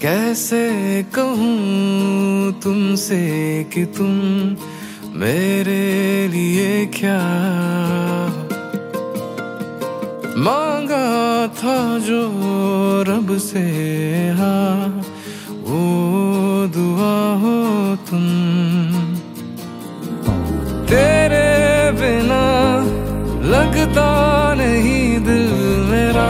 कैसे कहूँ तुमसे कि तुम मेरे लिए क्या मांगा था जो रब से, हाँ वो दुआ हो तुम। तेरे बिना लगता नहीं दिल मेरा,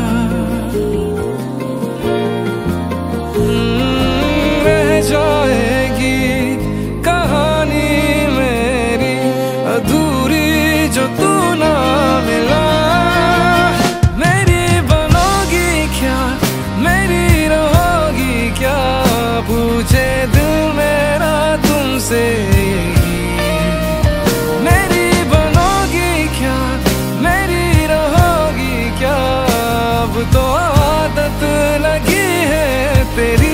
रह जाएगी कहानी मेरी अधूरी जो तू ना मिला। मेरी बनोगी क्या, मेरी रहोगी क्या, पूछे दिल मेरा तुमसे। मेरी बनोगी क्या, मेरी रहोगी क्या, अब तो आदत लगी है तेरी।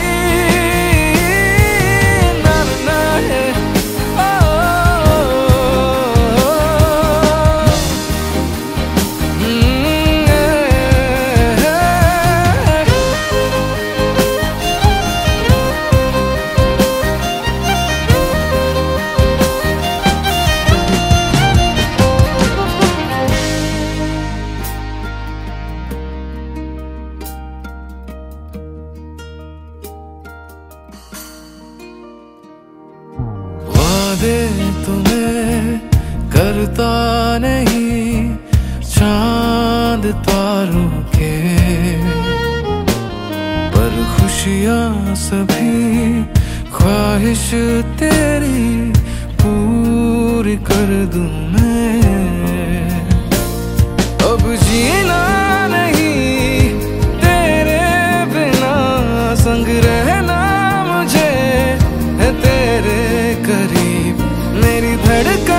वादे तुम्हें करता नहीं चांद तारों के, पर खुशियां सभी ख्वाहिश तेरी पूरी कर दूं मैं। अब जीना नहीं तेरे बिना, संग रहना मुझे है तेरे करीब। मेरी धड़कन